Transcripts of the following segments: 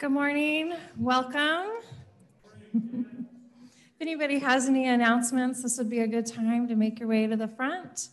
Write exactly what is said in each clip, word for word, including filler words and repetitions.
Good morning. Welcome. If anybody has any announcements, this would be a good time to make your way to the front.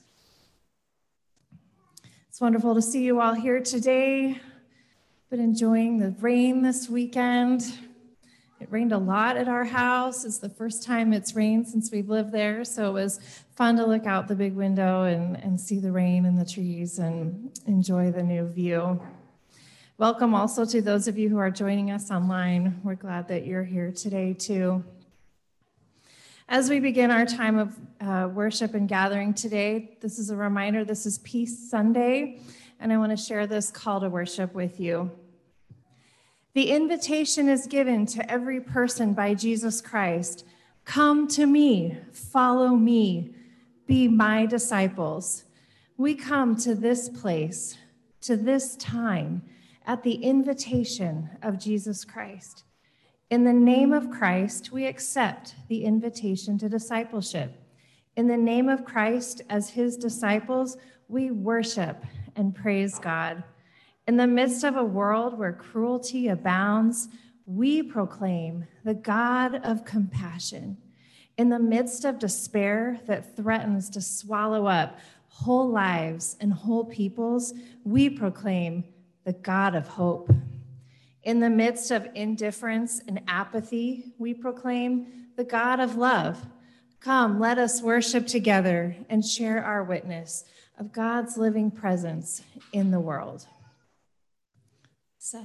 It's wonderful to see you all here today. Been enjoying the rain this weekend. It rained a lot at our house. It's the first time it's rained since we've lived there, so it was fun to look out the big window and, and see the rain and the trees and enjoy the new view. Welcome also to those of you who are joining us online. We're glad that you're here today too. As we begin our time of uh, worship and gathering today, this is a reminder, this is Peace Sunday, and I want to share this call to worship with you. The invitation is given to every person by Jesus Christ. Come to me, follow me, be my disciples. We come to this place, to this time, at the invitation of Jesus Christ. In the name of Christ, we accept the invitation to discipleship. In the name of Christ, as his disciples, we worship and praise God. In the midst of a world where cruelty abounds, we proclaim the God of compassion. In the midst of despair that threatens to swallow up whole lives and whole peoples, we proclaim the God of hope. In the midst of indifference and apathy, we proclaim the God of love. Come, let us worship together and share our witness of God's living presence in the world. Seth.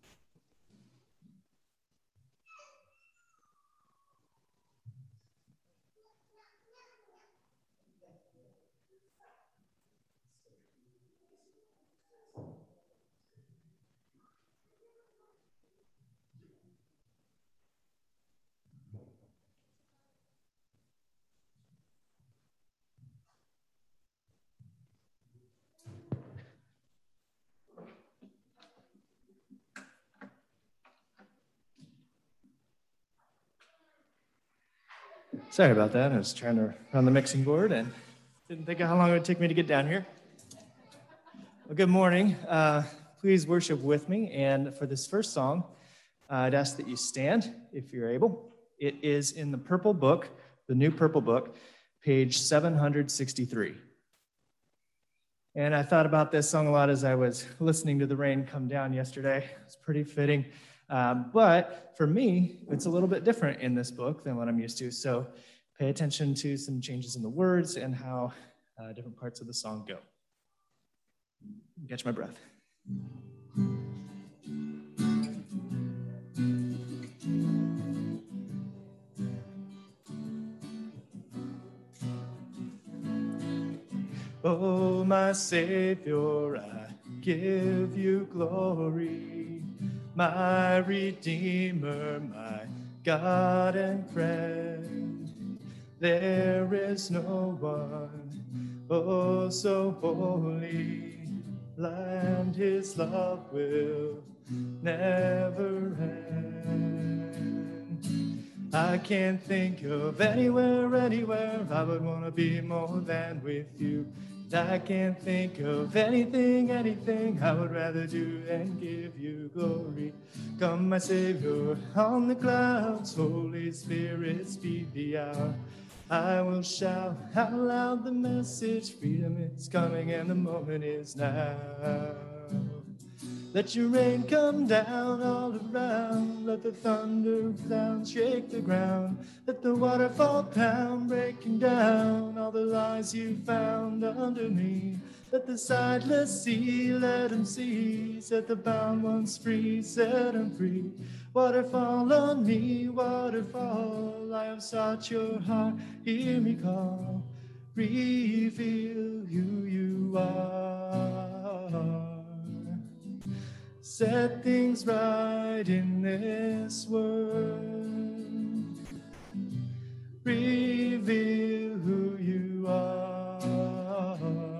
Sorry about that. I was trying to run the mixing board and didn't think of how long it would take me to get down here. Well, good morning. Uh, please worship with me. And for this first song, uh, I'd ask that you stand if you're able. It is in the Purple Book, the New Purple Book, page seven hundred sixty-three. And I thought about this song a lot as I was listening to the rain come down yesterday. It's pretty fitting. Um, but for me, it's a little bit different in this book than what I'm used to. So pay attention to some changes in the words and how uh, different parts of the song go. Catch my breath. Oh, my Savior, I give you glory. My Redeemer, my God and friend, there is no one, oh, so holy, and his love will never end. I can't think of anywhere, anywhere I would want to be more than with you. I can't think of anything, anything I would rather do than give you glory. Come, my Savior, on the clouds, Holy Spirit, speed the hour. I will shout out loud the message, freedom is coming and the moment is now. Let your rain come down all around. Let the thunder sound shake the ground. Let the waterfall pound, breaking down all the lies you found under me. Let the sightless see, let them see. Set the bound ones free, set them free. Waterfall on me, waterfall. I have sought your heart, hear me call. Reveal who you are. Set things right in this world. Reveal who you are.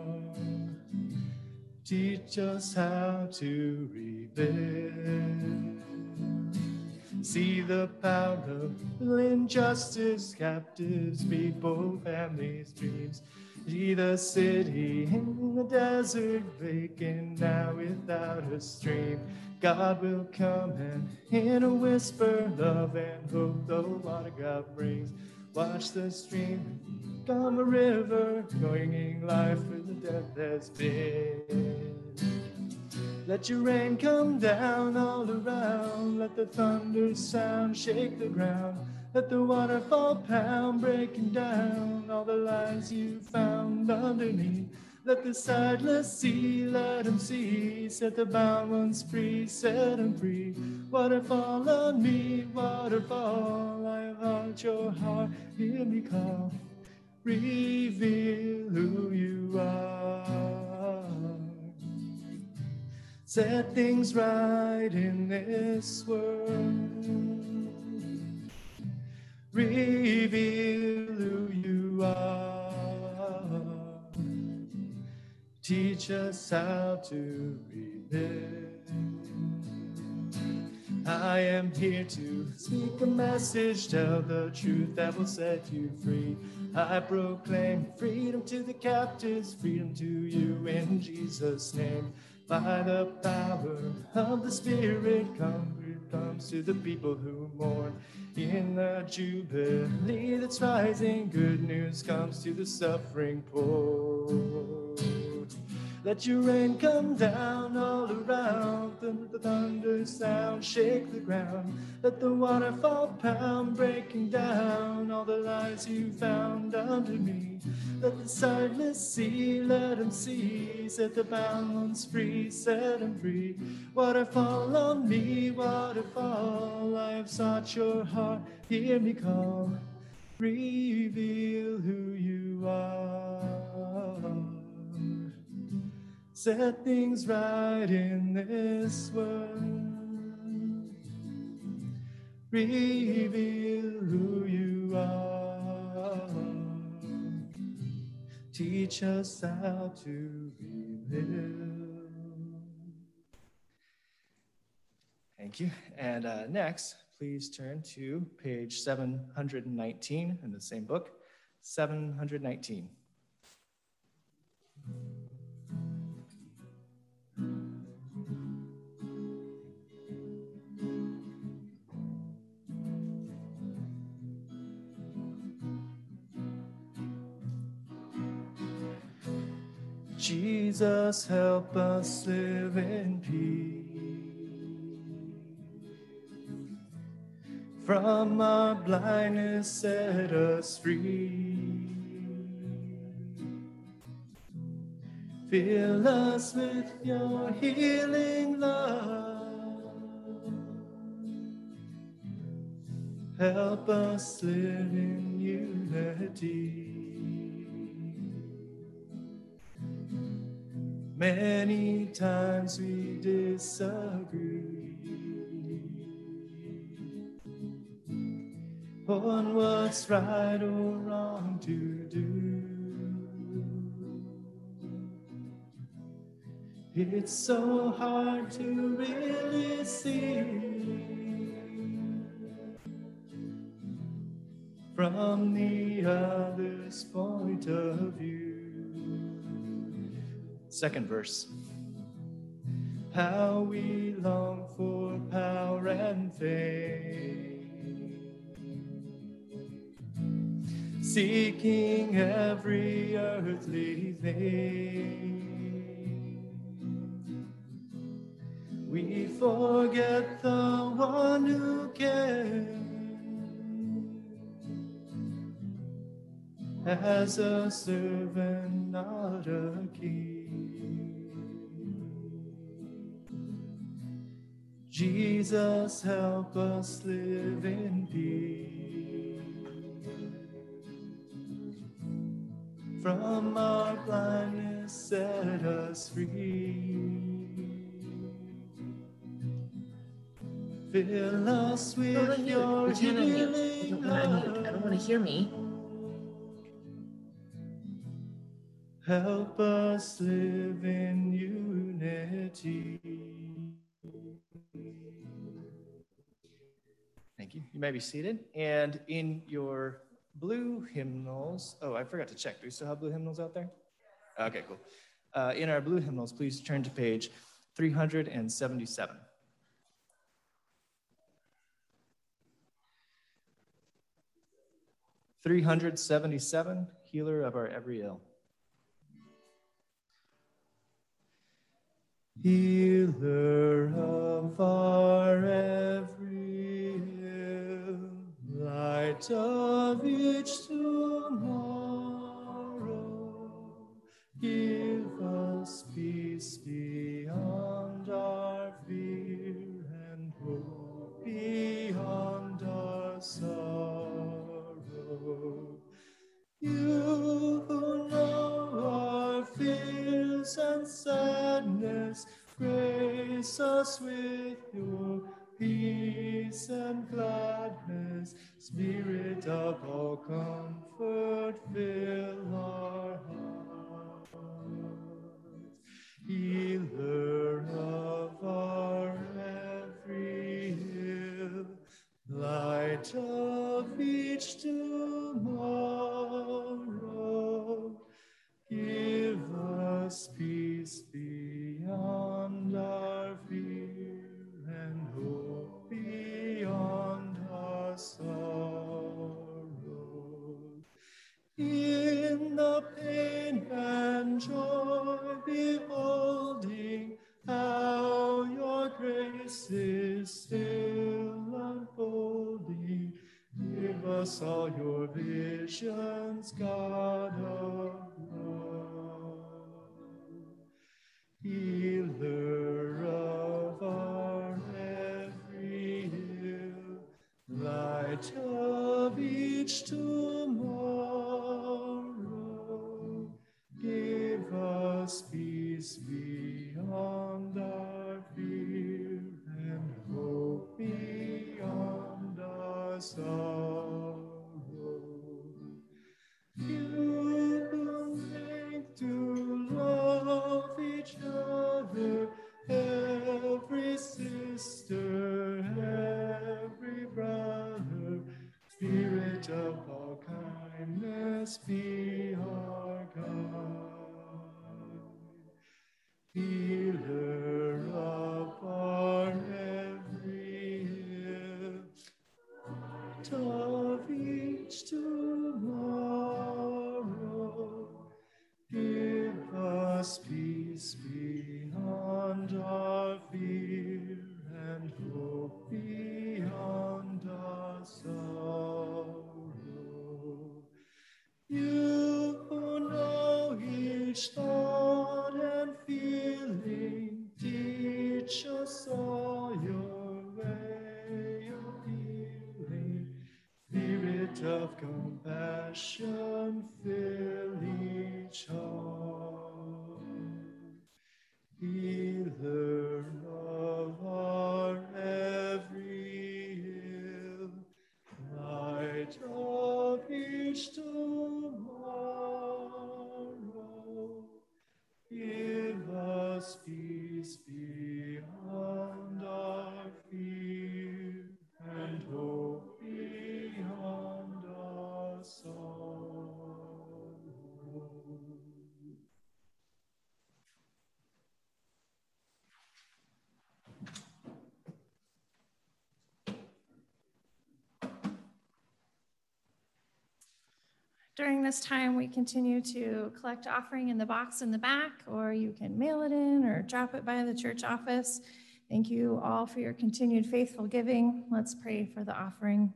Teach us how to rebuild. See the power of injustice, captives, people, families, dreams. See the city in the desert vacant now without a stream. God will come and in a whisper, love and hope the water God brings. Watch the stream become a river, bringing life where the death has been. Let your rain come down all around. Let the thunder sound shake the ground. Let the waterfall pound, breaking down all the lies you found underneath. Let the sightless see, let them see. Set the bound ones free, set them free. Waterfall on me, waterfall. I have heard your heart, hear me call. Reveal who you are. Set things right in this world. Reveal who you are. Teach us how to rebuild. I am here to speak a message, tell the truth that will set you free. I proclaim freedom to the captives, freedom to you in Jesus' name. By the power of the Spirit, comfort comes to the people who mourn. In the jubilee that's rising, good news comes to the suffering poor. Let your rain come down all around, let the thunder sound shake the ground. Let the waterfall pound, breaking down all the lies you found under me. Let the sightless see, let them see. Set the bound ones free, set them free. Waterfall on me, waterfall. I have sought your heart, hear me call. Reveal who you are. Set things right in this world. Reveal who you are. Teach us how to rebuild. Thank you. And uh, next, please turn to page seven hundred nineteen in the same book, seven hundred nineteen. Jesus, help us live in peace. From our blindness, set us free. Fill us with your healing love. Help us live in unity. Many times we disagree on what's right or wrong to do. It's so hard to really see from the other's point of view. Second verse. How we long for power and fame, seeking every earthly thing. We forget the one who came as a servant, not a king. Jesus, help us live in peace. From our blindness, set us free. Fill us with your healing love. I don't want to hear me. Help us live in unity. Thank you. You may be seated. And in your blue hymnals, oh, I forgot to check. Do we still have blue hymnals out there? Okay, cool. Uh, in our blue hymnals, please turn to page three hundred seventy-seven. three hundred seventy-seven, Healer of Our Every Ill. Healer of our every ill, light of each tomorrow, give us peace beyond our fear and hope beyond our sorrow. You who know our fears and sadness, grace us with your peace and gladness. Spirit of all comfort, fill our hearts. Healer of our every ill, light of each tomorrow, give us peace beyond our fear and hope beyond our sorrow. In the pain and joy, beholding how your grace is still unfolding, give us all your visions, God of love. Healer of our every ill, light of each tomorrow, give us peace beyond our fear and hope beyond our sorrow. You who make to love each other, every sister, every brother, Spirit of all kindness, be our guide. Healer of our every ill, light of each tomorrow, give us peace beyond our fear and hope beyond our sorrow. You who know each thought and feeling, teach us all your way of healing. Spirit of compassion, fill each heart. Healer of our every ill, light of each tomorrow, give us peace beyond our fear and hope beyond our sorrow. During this time, we continue to collect offering in the box in the back, or you can mail it in or drop it by the church office. Thank you all for your continued faithful giving. Let's pray for the offering.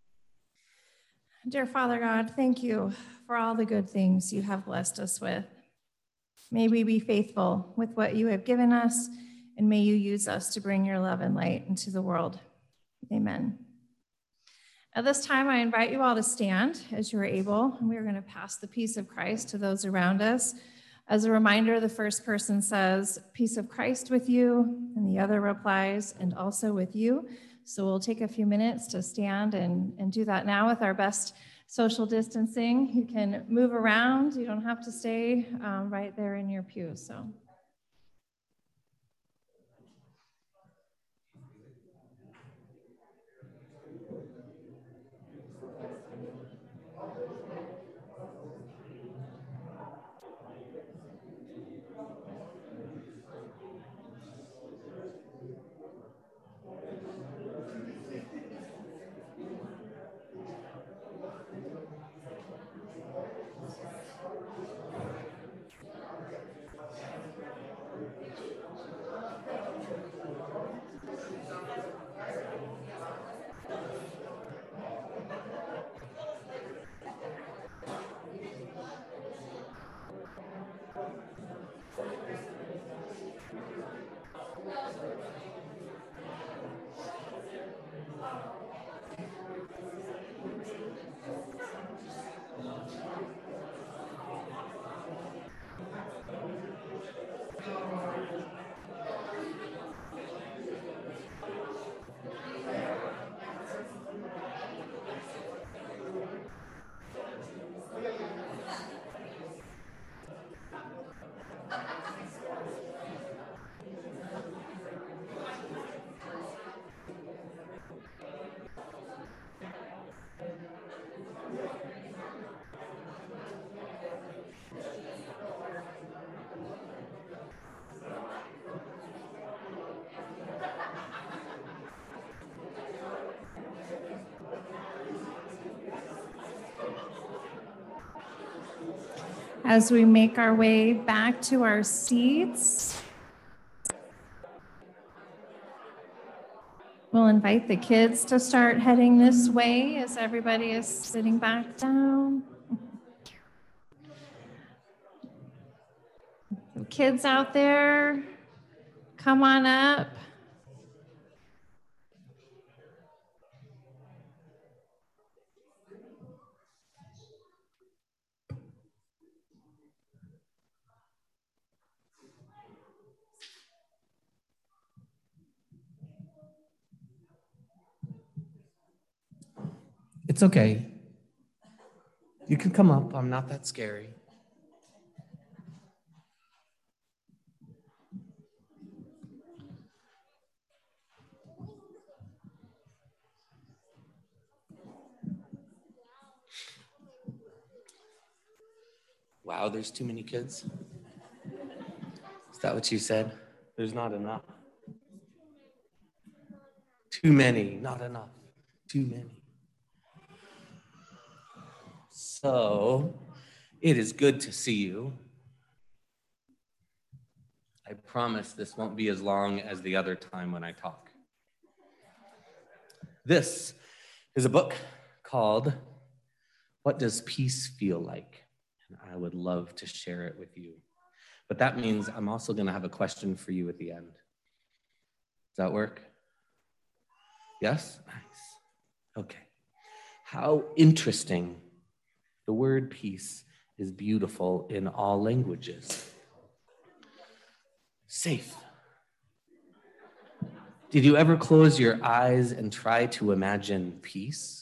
Dear Father God, thank you for all the good things you have blessed us with. May we be faithful with what you have given us, and may you use us to bring your love and light into the world. Amen. At this time, I invite you all to stand as you are able, and we are going to pass the peace of Christ to those around us. As a reminder, the first person says, "Peace of Christ with you," and the other replies, "And also with you." So we'll take a few minutes to stand and, and do that now with our best social distancing. You can move around. You don't have to stay um, right there in your pew. So. As we make our way back to our seats, we'll invite the kids to start heading this way as everybody is sitting back down. So kids out there, come on up. It's okay. You can come up. I'm not that scary. Wow, there's too many kids. Is that what you said? There's not enough. Too many, not enough. Too many. So, it is good to see you. I promise this won't be as long as the other time when I talk. This is a book called What Does Peace Feel Like? And I would love to share it with you. But that means I'm also going to have a question for you at the end. Does that work? Yes? Nice. Okay. How interesting. The word peace is beautiful in all languages. Safe. Did you ever close your eyes and try to imagine peace?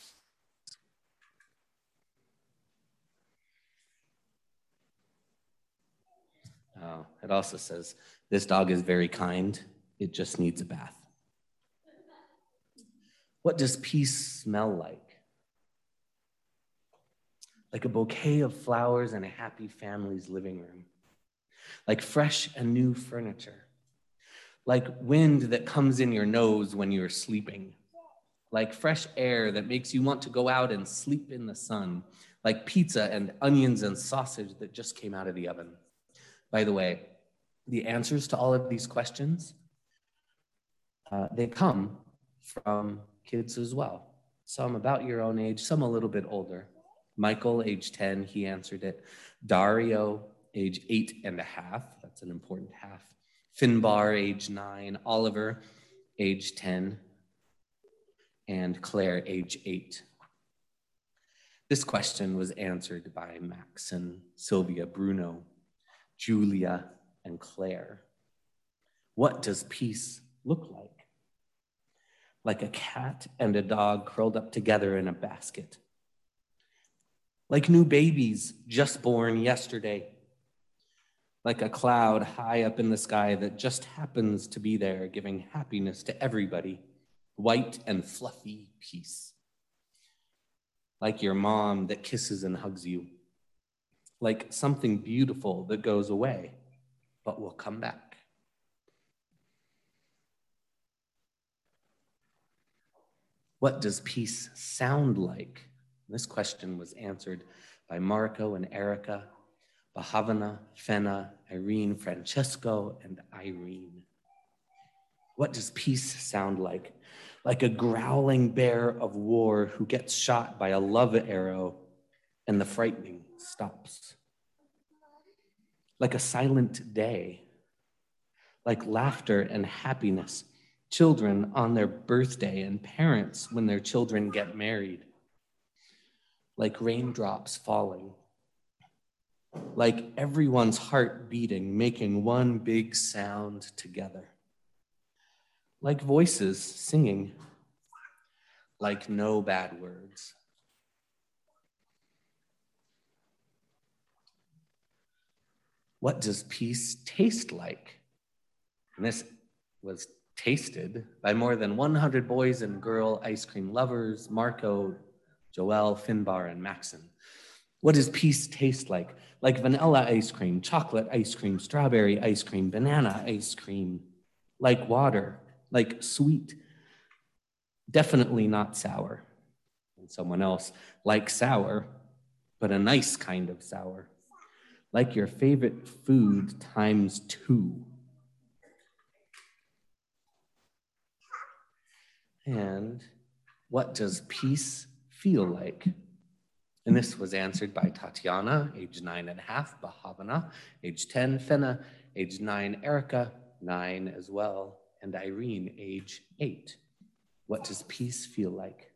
Oh, it also says, this dog is very kind. It just needs a bath. What does peace smell like? Like a bouquet of flowers in a happy family's living room. Like fresh and new furniture. Like wind that comes in your nose when you're sleeping. Like fresh air that makes you want to go out and sleep in the sun. Like pizza and onions and sausage that just came out of the oven. By the way, the answers to all of these questions, uh, they come from kids as well. Some about your own age, some a little bit older. Michael, age ten, he answered it. Dario, age eight and a half, that's an important half. Finbar, age nine. Oliver, age ten. And Claire, age eight. This question was answered by Max and Sylvia, Bruno, Julia, and Claire. What does peace look like? Like a cat and a dog curled up together in a basket. Like new babies just born yesterday. Like a cloud high up in the sky that just happens to be there, giving happiness to everybody. White and fluffy peace. Like your mom that kisses and hugs you. Like something beautiful that goes away, but will come back. What does peace sound like? This question was answered by Marco and Erica, Bahavana, Fenna, Irene, Francesco, and Irene. What does peace sound like? Like a growling bear of war who gets shot by a love arrow and the frightening stops. Like a silent day. Like laughter and happiness. Children on their birthday and parents when their children get married. Like raindrops falling. Like everyone's heart beating, making one big sound together. Like voices singing. Like no bad words. What does peace taste like? And this was tasted by more than one hundred boys and girl ice cream lovers, Marco, Joel, Finbar, and Maxon. What does peace taste like? Like vanilla ice cream, chocolate ice cream, strawberry ice cream, banana ice cream. Like water, like sweet. Definitely not sour. And someone else, like sour, but a nice kind of sour. like your favorite food times two. And what does peace feel like? And this was answered by Tatiana, age nine and a half, Bahavana, age ten, Fenna, age nine, Erica, nine as well, and Irene, age eight. What does peace feel like?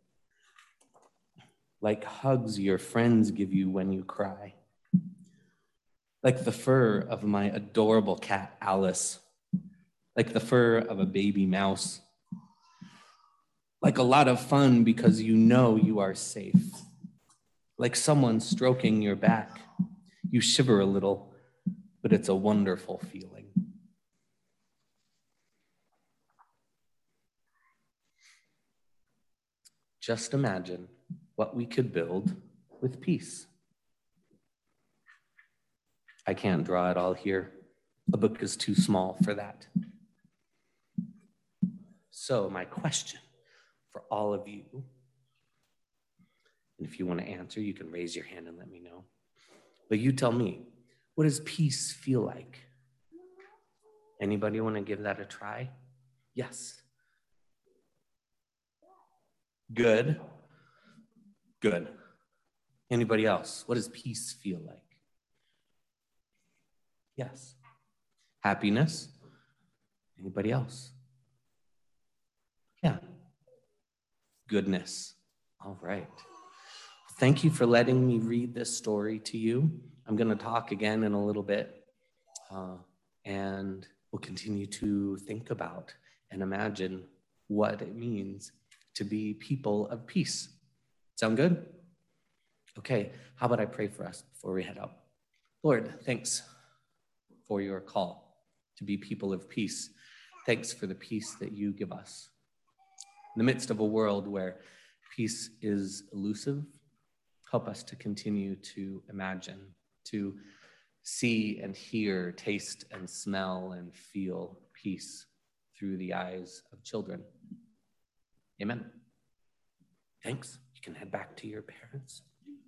Like hugs your friends give you when you cry. Like the fur of my adorable cat, Alice. Like the fur of a baby mouse. Like a lot of fun because you know you are safe. Like someone stroking your back. You shiver a little, but it's a wonderful feeling. Just imagine what we could build with peace. I can't draw it all here. A book is too small for that. So my question for all of you, and if you want to answer, you can raise your hand and let me know. But you tell me, what does peace feel like? Anybody want to give that a try? Yes. Good. Good. Anybody else? What does peace feel like? Yes. Happiness? Anybody else? Yeah. Goodness. All right. Thank you for letting me read this story to you. I'm going to talk again in a little bit, uh, and we'll continue to think about and imagine what it means to be people of peace. Sound good? Okay, how about I pray for us before we head out? Lord, thanks for your call to be people of peace. Thanks for the peace that you give us. In the midst of a world where peace is elusive, help us to continue to imagine, to see and hear, taste and smell and feel peace through the eyes of children. Amen. Thanks. You can head back to your parents.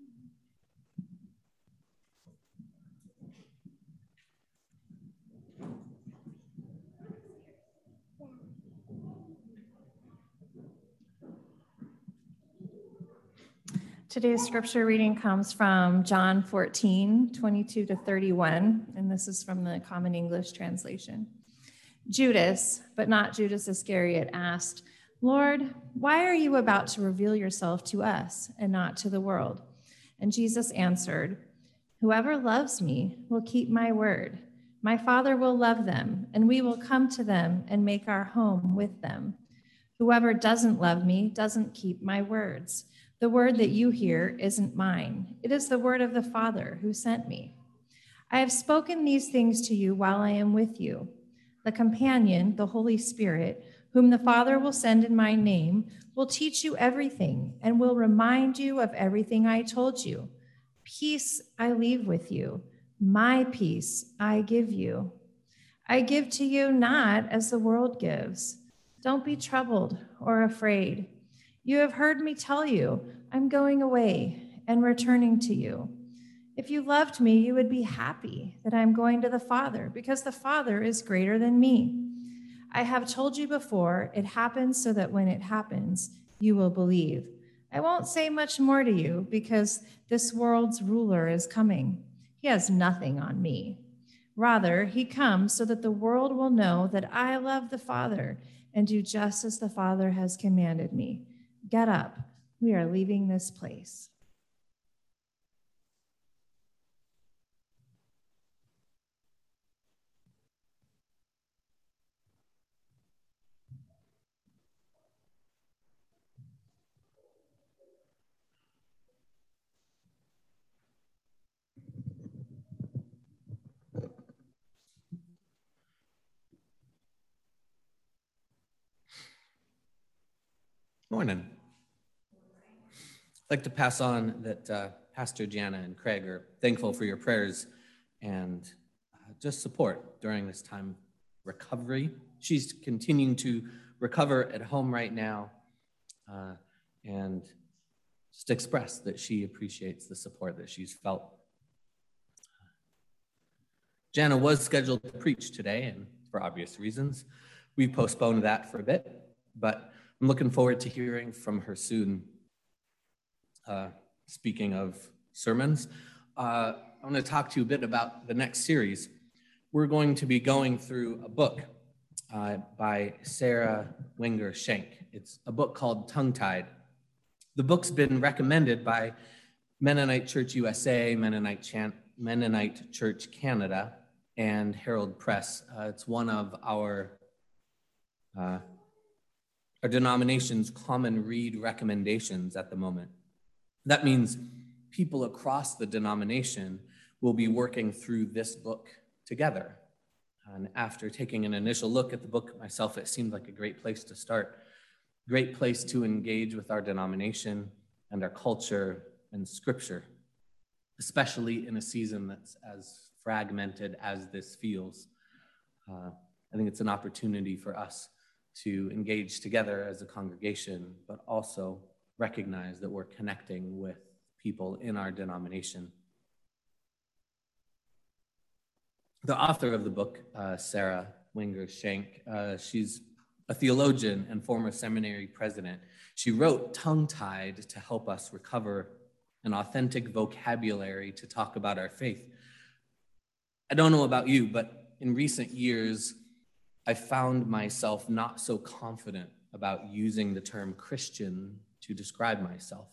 Today's scripture reading comes from John fourteen, twenty-two to thirty-one, and this is from the Common English Translation. Judas, but not Judas Iscariot, asked, "Lord, why are you about to reveal yourself to us and not to the world?" And Jesus answered, "Whoever loves me will keep my word. My Father will love them, and we will come to them and make our home with them. Whoever doesn't love me doesn't keep my words. The word that you hear isn't mine. It is the word of the Father who sent me. I have spoken these things to you while I am with you. The companion, the Holy Spirit, whom the Father will send in my name, will teach you everything and will remind you of everything I told you. Peace I leave with you. My peace I give you. I give to you not as the world gives. Don't be troubled or afraid. You have heard me tell you, I'm going away and returning to you. If you loved me, you would be happy that I'm going to the Father, because the Father is greater than me. I have told you before, it happens so that when it happens, you will believe. I won't say much more to you, because this world's ruler is coming. He has nothing on me. Rather, he comes so that the world will know that I love the Father and do just as the Father has commanded me. Get up. We are leaving this place. Morning. I'd like to pass on that uh, Pastor Jana and Craig are thankful for your prayers and uh, just support during this time of recovery. She's continuing to recover at home right now uh, and just express that she appreciates the support that she's felt. Jana was scheduled to preach today, and for obvious reasons, we've postponed that for a bit, but I'm looking forward to hearing from her soon. Uh, speaking of sermons, uh, I want to talk to you a bit about the next series. We're going to be going through a book uh, by Sarah Wenger Shank. It's a book called Tongue-Tied. The book's been recommended by Mennonite Church U S A, Mennonite, Chan- Mennonite Church Canada, and Herald Press. Uh, it's one of our, uh, our denomination's common read recommendations at the moment. That means people across the denomination will be working through this book together. And after taking an initial look at the book myself, it seemed like a great place to start. Great place to engage with our denomination and our culture and scripture, especially in a season that's as fragmented as this feels. Uh, I think it's an opportunity for us to engage together as a congregation, but also recognize that we're connecting with people in our denomination. The author of the book, uh, Sarah Wenger Shank, uh, she's a theologian and former seminary president. She wrote Tongue-Tied to help us recover an authentic vocabulary to talk about our faith. I don't know about you, but in recent years, I found myself not so confident about using the term Christian to describe myself.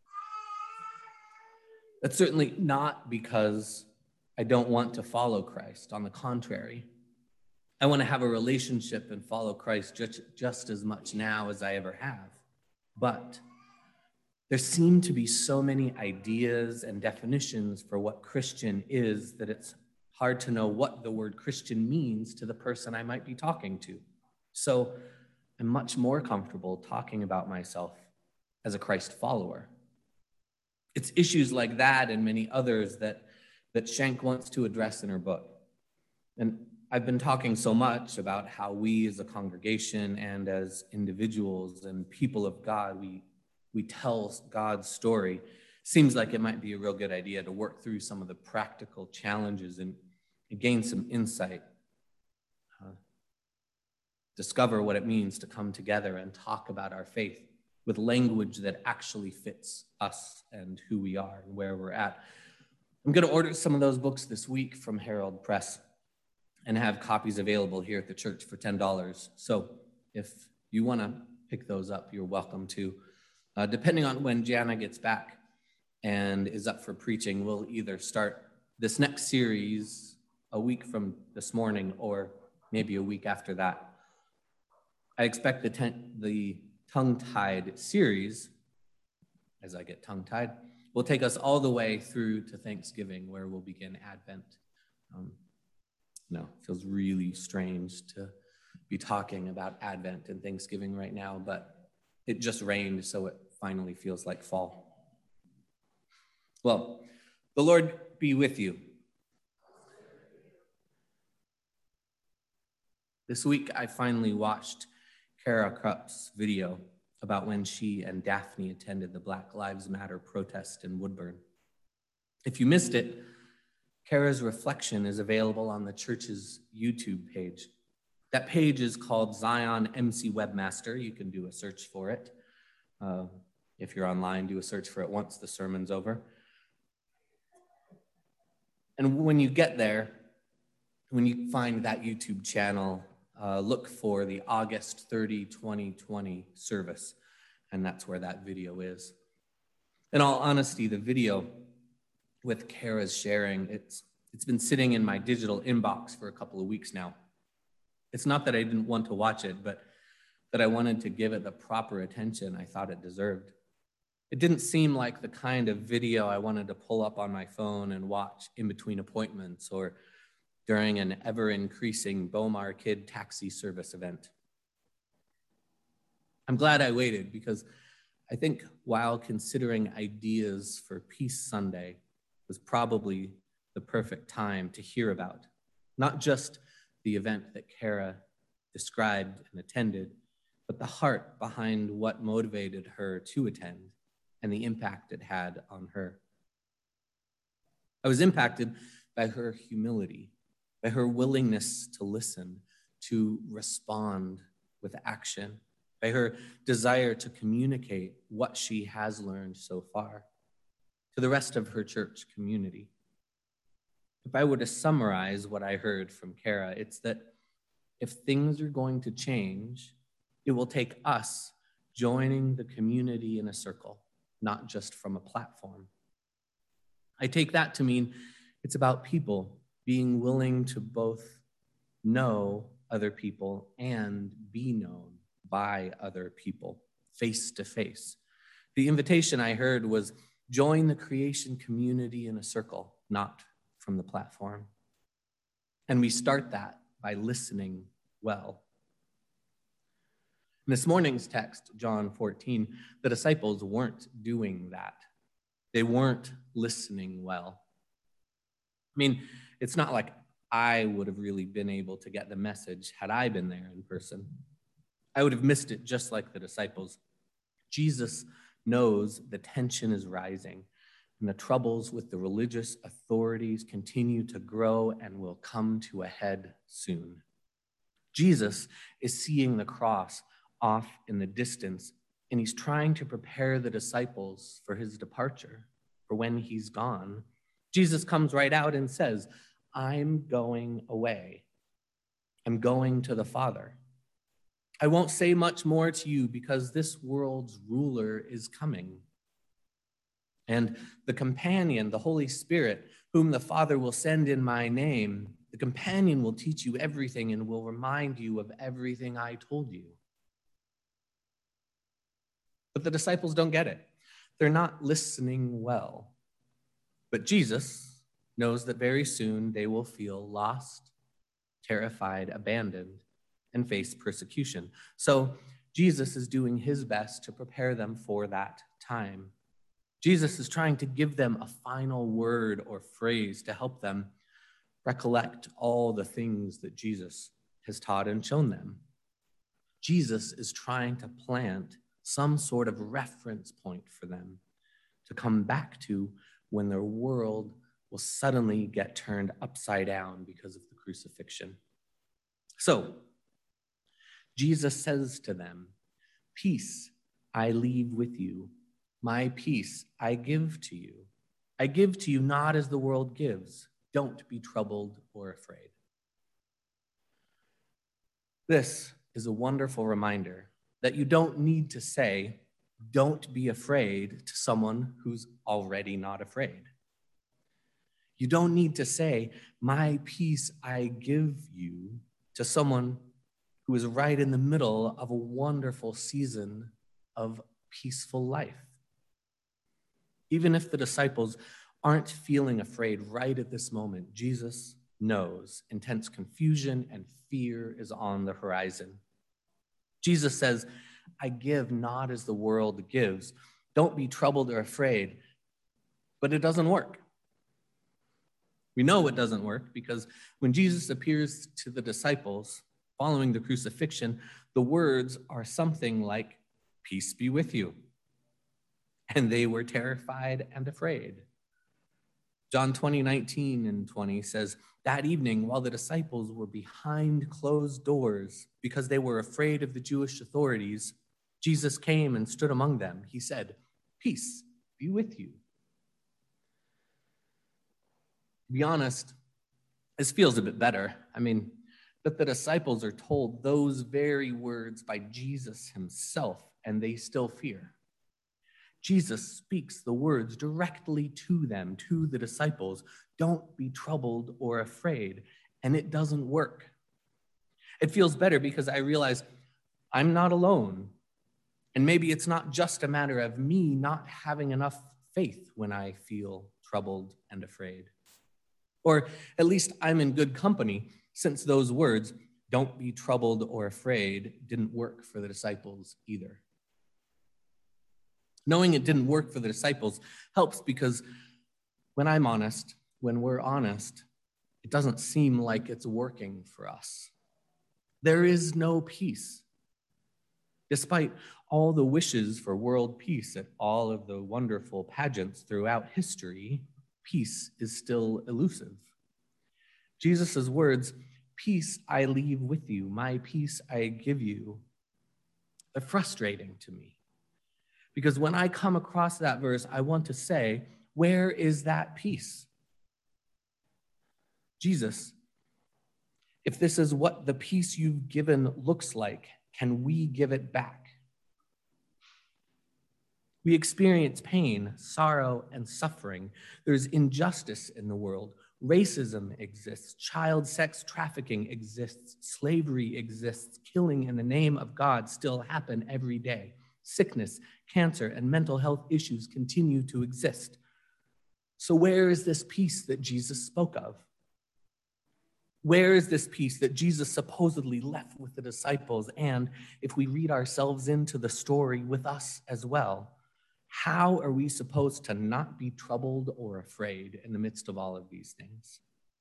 That's certainly not because I don't want to follow Christ. On the contrary, I want to have a relationship and follow Christ just, just as much now as I ever have. But there seem to be so many ideas and definitions for what Christian is that it's hard to know what the word Christian means to the person I might be talking to. So I'm much more comfortable talking about myself as a Christ follower. It's issues like that and many others that, that Shank wants to address in her book. And I've been talking so much about how we as a congregation and as individuals and people of God, we, we tell God's story. Seems like it might be a real good idea to work through some of the practical challenges and, and gain some insight. Uh, discover what it means to come together and talk about our faith with language that actually fits us and who we are and where we're at. I'm going to order some of those books this week from Herald Press and have copies available here at the church for ten dollars. So if you want to pick those up, you're welcome to. Uh, depending on when Jana gets back and is up for preaching, we'll either start this next series a week from this morning or maybe a week after that. I expect the, ten- the Tongue-Tied series, as I get tongue-tied, will take us all the way through to Thanksgiving, where we'll begin Advent. Um, no, it feels really strange to be talking about Advent and Thanksgiving right now, but it just rained, so it finally feels like fall. Well, the Lord be with you. This week, I finally watched Kara Krupp's video about when she and Daphne attended the Black Lives Matter protest in Woodburn. If you missed it, Kara's reflection is available on the church's YouTube page. That page is called Zion M C Webmaster. You can do a search for it. Uh, if you're online, do a search for it once the sermon's over. And when you get there, when you find that YouTube channel, uh, look for the August thirtieth, twenty twenty service, and that's where that video is. In all honesty, the video with Kara's sharing, it's it's been sitting in my digital inbox for a couple of weeks now. It's not that I didn't want to watch it, but that I wanted to give it the proper attention I thought it deserved. It didn't seem like the kind of video I wanted to pull up on my phone and watch in between appointments or during an ever-increasing Bomar Kid taxi service event. I'm glad I waited because I think while considering ideas for Peace Sunday was probably the perfect time to hear about, not just the event that Kara described and attended, but the heart behind what motivated her to attend and the impact it had on her. I was impacted by her humility. by her willingness to listen, to respond with action, by her desire to communicate what she has learned so far to the rest of her church community. If I were to summarize what I heard from Kara, it's that if things are going to change, it will take us joining the community in a circle, not just from a platform. I take that to mean it's about people being willing to both know other people and be known by other people, face to face. The invitation I heard was join the creation community in a circle, not from the platform. And we start that by listening well. In this morning's text, John fourteen, the disciples weren't doing that. They weren't listening well. I mean, it's not like I would have really been able to get the message had I been there in person. I would have missed it just like the disciples. Jesus knows the tension is rising and the troubles with the religious authorities continue to grow and will come to a head soon. Jesus is seeing the cross off in the distance, and he's trying to prepare the disciples for his departure, for when he's gone. Jesus comes right out and says, I'm going away. I'm going to the Father. I won't say much more to you because this world's ruler is coming. And the companion, the Holy Spirit, whom the Father will send in my name, the companion will teach you everything and will remind you of everything I told you. But the disciples don't get it. They're not listening well. But Jesus knows that very soon they will feel lost, terrified, abandoned, and face persecution. So Jesus is doing his best to prepare them for that time. Jesus is trying to give them a final word or phrase to help them recollect all the things that Jesus has taught and shown them. Jesus is trying to plant some sort of reference point for them to come back to when their world will suddenly get turned upside down because of the crucifixion. So, Jesus says to them, peace I leave with you. My peace I give to you. I give to you not as the world gives. Don't be troubled or afraid. This is a wonderful reminder that you don't need to say, don't be afraid to someone who's already not afraid. You don't need to say, my peace I give you to someone who is right in the middle of a wonderful season of peaceful life. Even if the disciples aren't feeling afraid right at this moment, Jesus knows intense confusion and fear is on the horizon. Jesus says, I give not as the world gives. Don't be troubled or afraid. But it doesn't work. We know it doesn't work because when Jesus appears to the disciples following the crucifixion, the words are something like, peace be with you. And they were terrified and afraid. John twenty, nineteen and twenty says, that evening, while the disciples were behind closed doors because they were afraid of the Jewish authorities, Jesus came and stood among them. He said, peace be with you. To be honest, this feels a bit better. I mean, that the disciples are told those very words by Jesus himself, and they still fear. Jesus speaks the words directly to them, to the disciples. Don't be troubled or afraid. And it doesn't work. It feels better because I realize I'm not alone. And maybe it's not just a matter of me not having enough faith when I feel troubled and afraid. Or at least I'm in good company, since those words, don't be troubled or afraid, didn't work for the disciples either. Knowing it didn't work for the disciples helps because when I'm honest, when we're honest, it doesn't seem like it's working for us. There is no peace. Despite all the wishes for world peace at all of the wonderful pageants throughout history, peace is still elusive. Jesus' words, "Peace I leave with you, my peace I give you," they're frustrating to me. Because when I come across that verse, I want to say, where is that peace? Jesus, if this is what the peace you've given looks like, can we give it back? We experience pain, sorrow, and suffering. There's injustice in the world. Racism exists. Child sex trafficking exists. Slavery exists. Killing in the name of God still happen every day. Sickness, cancer, and mental health issues continue to exist. So where is this peace that Jesus spoke of? Where is this peace that Jesus supposedly left with the disciples? And if we read ourselves into the story with us as well, how are we supposed to not be troubled or afraid in the midst of all of these things?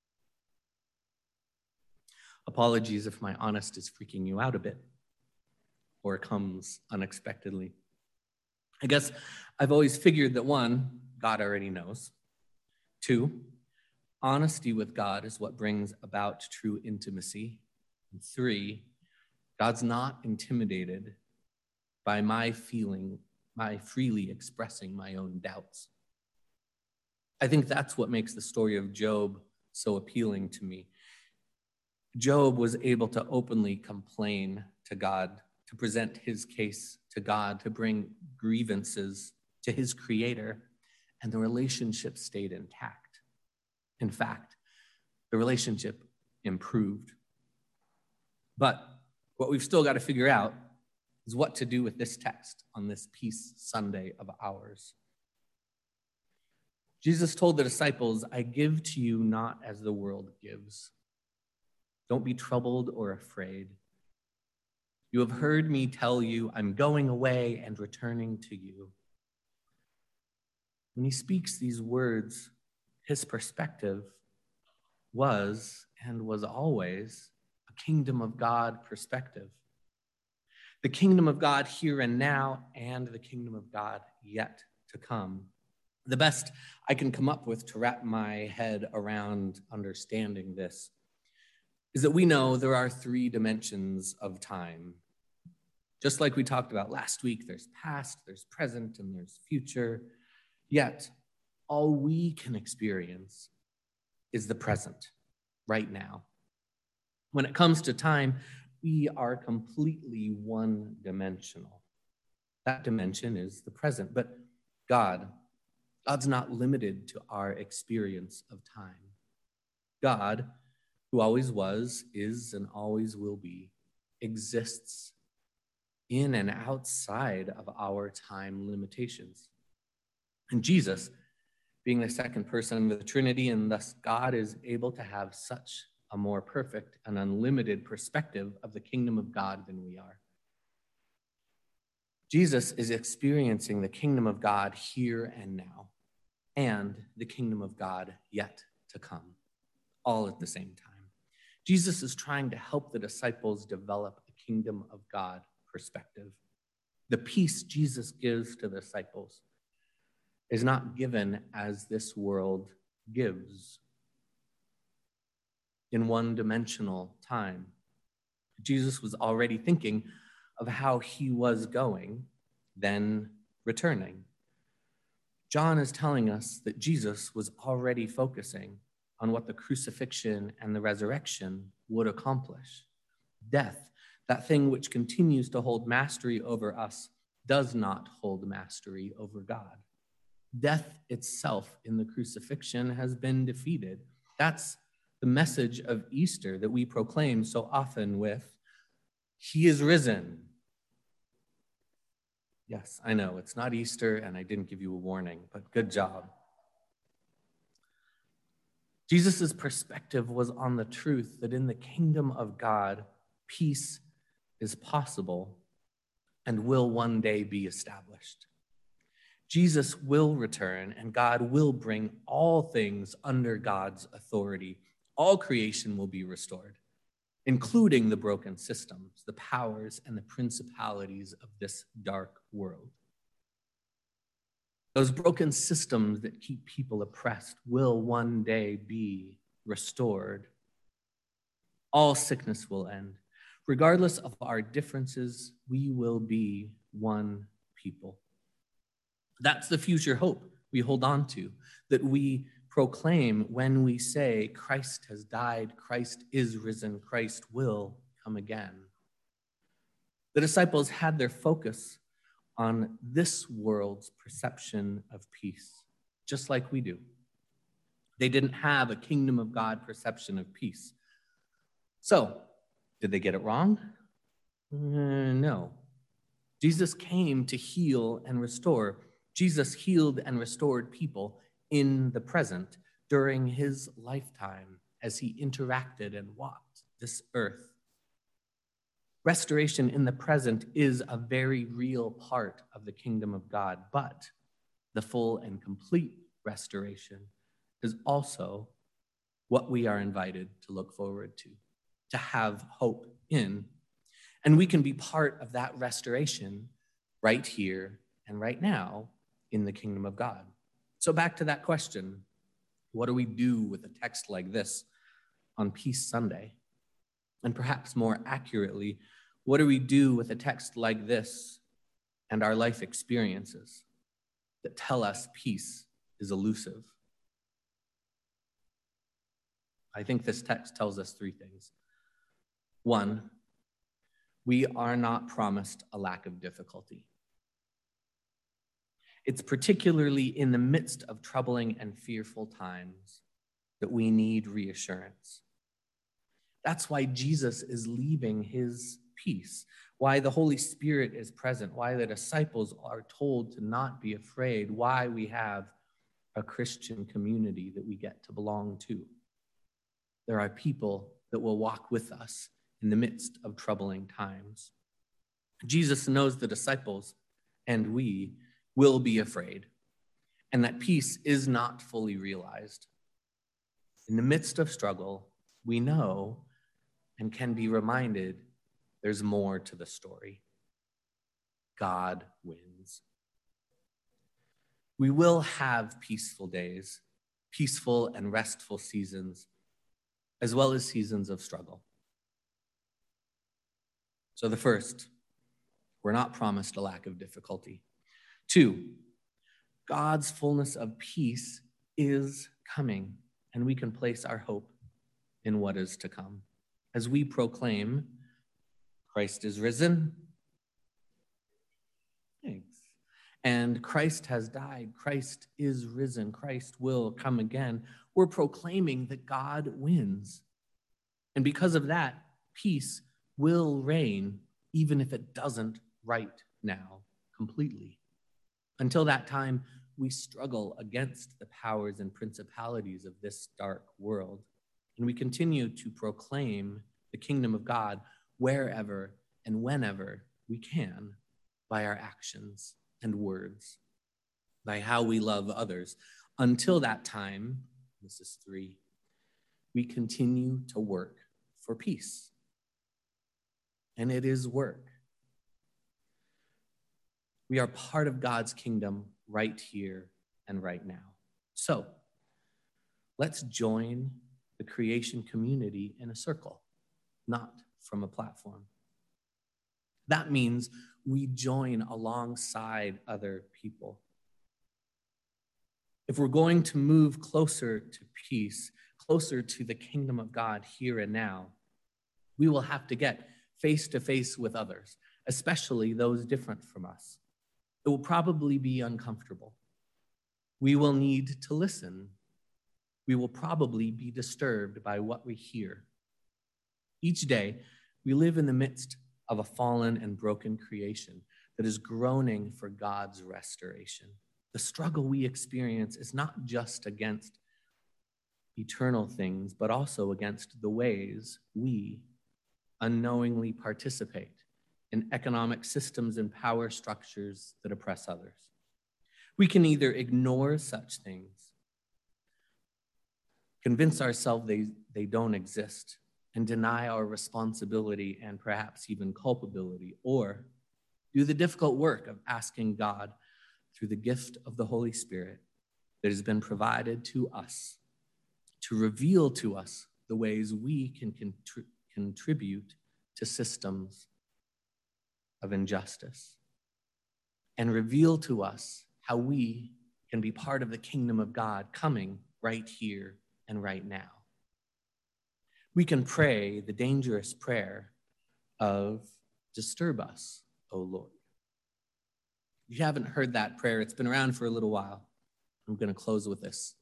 Apologies if my honest is freaking you out a bit or comes unexpectedly. I guess I've always figured that one, God already knows. Two, honesty with God is what brings about true intimacy. And three, God's not intimidated by my feeling by freely expressing my own doubts. I think that's what makes the story of Job so appealing to me. Job was able to openly complain to God, to present his case to God, to bring grievances to his creator, and the relationship stayed intact. In fact, the relationship improved. But what we've still got to figure out is what to do with this text on this Peace Sunday of ours. Jesus told the disciples, "I give to you not as the world gives. Don't be troubled or afraid. You have heard me tell you, I'm going away and returning to you." When he speaks these words, his perspective was and was always a kingdom of God perspective. The kingdom of God here and now, and the kingdom of God yet to come. The best I can come up with to wrap my head around understanding this is that we know there are three dimensions of time. Just like we talked about last week, there's past, there's present, and there's future. Yet, all we can experience is the present, right now. When it comes to time, we are completely one-dimensional. That dimension is the present, but God, God's not limited to our experience of time. God, who always was, is, and always will be, exists in and outside of our time limitations. And Jesus, being the second person of the Trinity, and thus God, is able to have such a more perfect and unlimited perspective of the kingdom of God than we are. Jesus is experiencing the kingdom of God here and now, and the kingdom of God yet to come, all at the same time. Jesus is trying to help the disciples develop a kingdom of God perspective. The peace Jesus gives to the disciples is not given as this world gives, in one-dimensional time. Jesus was already thinking of how he was going, then returning. John is telling us that Jesus was already focusing on what the crucifixion and the resurrection would accomplish. Death, that thing which continues to hold mastery over us, does not hold mastery over God. Death itself in the crucifixion has been defeated. That's the message of Easter that we proclaim so often with, "He is risen." Yes, I know, it's not Easter, and I didn't give you a warning, but good job. Jesus' perspective was on the truth that in the kingdom of God, peace is possible and will one day be established. Jesus will return, and God will bring all things under God's authority. All creation will be restored, including the broken systems, the powers, and the principalities of this dark world. Those broken systems that keep people oppressed will one day be restored All sickness will end. Regardless of our differences, we will be one people. That's the future hope we hold on to, that we proclaim when we say, Christ has died, Christ is risen, Christ will come again. The disciples had their focus on this world's perception of peace, just like we do. They didn't have a kingdom of God perception of peace. So, did they get it wrong? Uh, no. Jesus came to heal and restore. Jesus healed and restored people in the present during his lifetime as he interacted and walked this earth. Restoration in the present is a very real part of the kingdom of God, but the full and complete restoration is also what we are invited to look forward to, to have hope in. And we can be part of that restoration right here and right now in the kingdom of God. So back to that question, what do we do with a text like this on Peace Sunday? And perhaps more accurately, what do we do with a text like this and our life experiences that tell us peace is elusive? I think this text tells us three things. One, we are not promised a lack of difficulty. It's particularly in the midst of troubling and fearful times that we need reassurance. That's why Jesus is leaving his peace, why the Holy Spirit is present, why the disciples are told to not be afraid, why we have a Christian community that we get to belong to. There are people that will walk with us in the midst of troubling times. Jesus knows the disciples and we will be afraid, and that peace is not fully realized. In the midst of struggle, we know and can be reminded there's more to the story. God wins. We will have peaceful days, peaceful and restful seasons, as well as seasons of struggle. So the first, we're not promised a lack of difficulty. Two, God's fullness of peace is coming, and we can place our hope in what is to come. As we proclaim, Christ is risen, thanks, and Christ has died, Christ is risen, Christ will come again, we're proclaiming that God wins. And because of that, peace will reign, even if it doesn't right now completely. Until that time, we struggle against the powers and principalities of this dark world, and we continue to proclaim the kingdom of God wherever and whenever we can by our actions and words, by how we love others. Until that time, this is three, we continue to work for peace. And it is work. We are part of God's kingdom right here and right now. So let's join the creation community in a circle, not from a platform. That means we join alongside other people. If we're going to move closer to peace, closer to the kingdom of God here and now, we will have to get face to face with others, especially those different from us. It will probably be uncomfortable. We will need to listen. We will probably be disturbed by what we hear. Each day, we live in the midst of a fallen and broken creation that is groaning for God's restoration. The struggle we experience is not just against eternal things, but also against the ways we unknowingly participate in economic systems and power structures that oppress others. We can either ignore such things, convince ourselves they, they don't exist, and deny our responsibility and perhaps even culpability, or do the difficult work of asking God through the gift of the Holy Spirit that has been provided to us to reveal to us the ways we can, can contribute to systems of injustice, and reveal to us how we can be part of the kingdom of God coming right here and right now. We can pray the dangerous prayer of, disturb us, O Lord. If you haven't heard that prayer, it's been around for a little while. I'm going to close with this.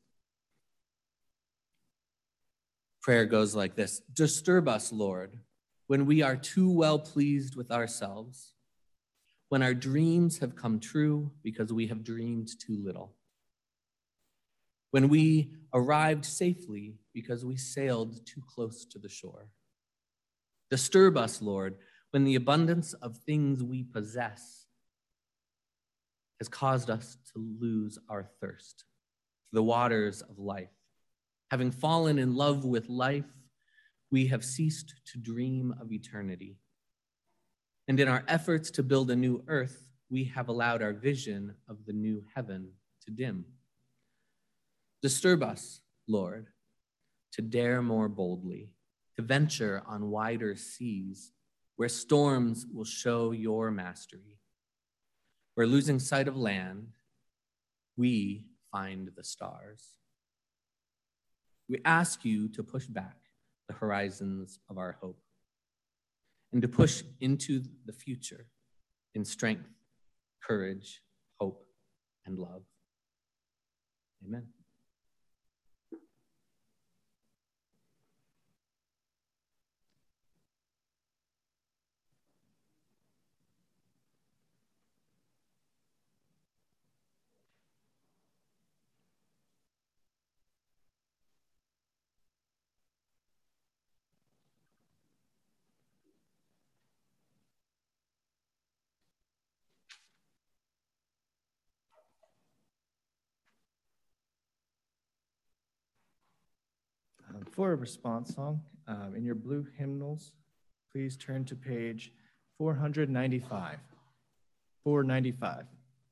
Prayer goes like this: disturb us, Lord, when we are too well pleased with ourselves, when our dreams have come true because we have dreamed too little, when we arrived safely because we sailed too close to the shore. Disturb us, Lord, when the abundance of things we possess has caused us to lose our thirst for the waters of life. Having fallen in love with life, we have ceased to dream of eternity. And in our efforts to build a new earth, we have allowed our vision of the new heaven to dim. Disturb us, Lord, to dare more boldly, to venture on wider seas, where storms will show your mastery, where losing sight of land, we find the stars. We ask you to push back the horizons of our hope and to push into the future in strength, courage, hope, and love. Amen. Um, for a response song, um, in your blue hymnals, please turn to page four ninety-five. four ninety-five.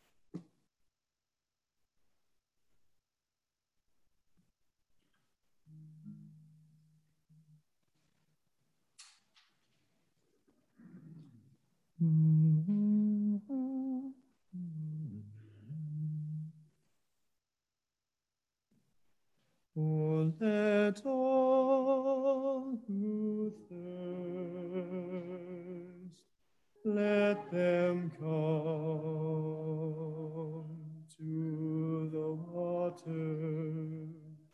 Oh, let all who thirst, let them come to the water,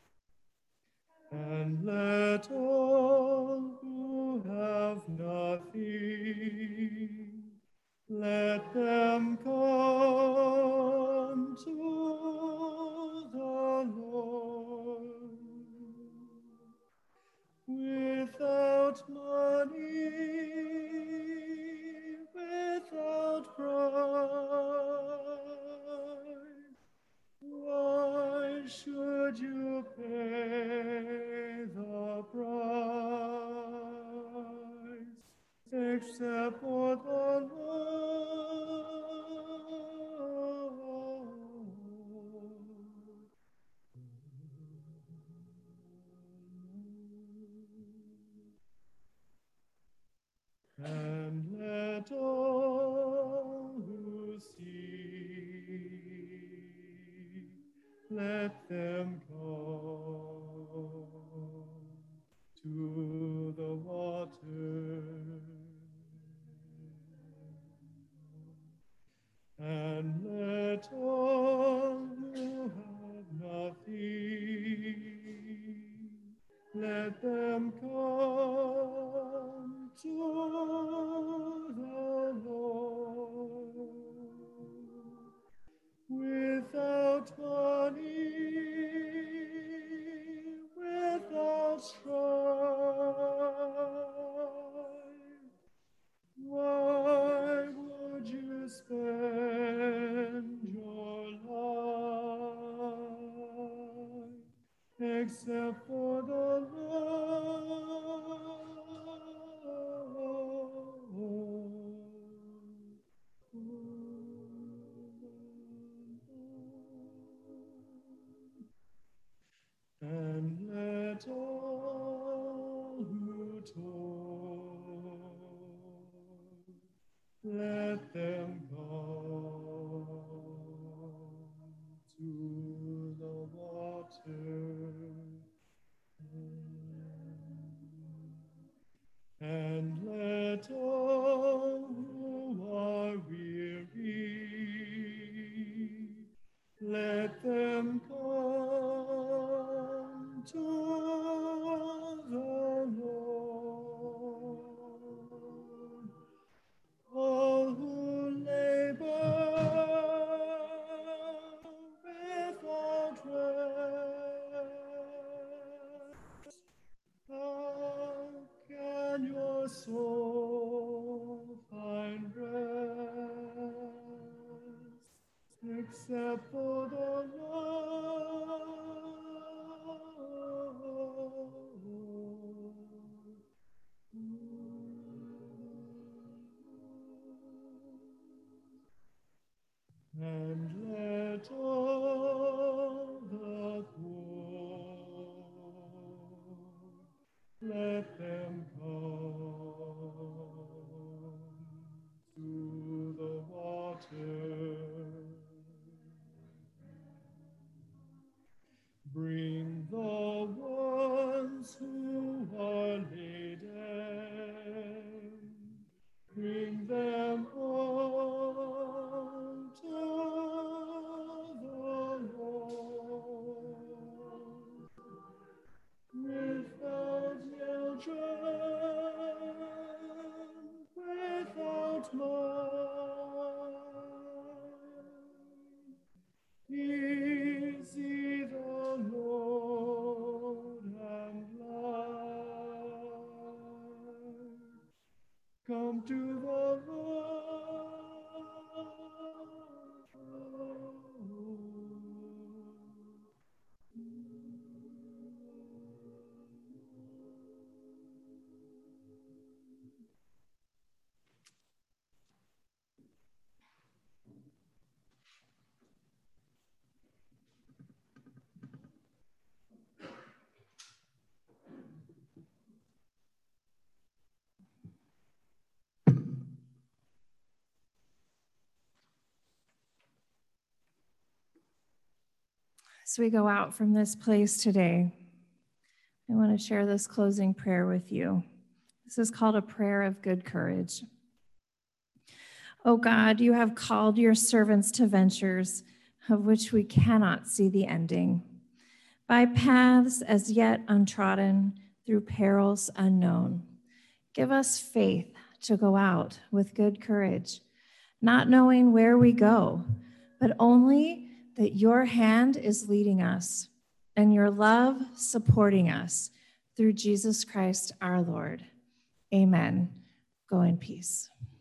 and let all who have nothing, let them come to the Lord. Without money, without price, why should you pay the price, except for the Lord? And let all who seek, let them come to the water. And let all who have nothing, let them come to the Lord. Without money, let them come to the water. And let all who are weary, let them come to the Lord. All who labor without rest, how can your soul find rest except for the Lord? And let all the poor, let them come to the water. Bring the ones who are laden, bring them all to the Lord. Without children, without mind, easy the Lord and light. Come to the As we go out from this place today, I want to share this closing prayer with you. This is called a prayer of good courage. O God, you have called your servants to ventures of which we cannot see the ending, by paths as yet untrodden, through perils unknown. Give us faith to go out with good courage, not knowing where we go, but only that your hand is leading us and your love supporting us through Jesus Christ our Lord. Amen. Go in peace.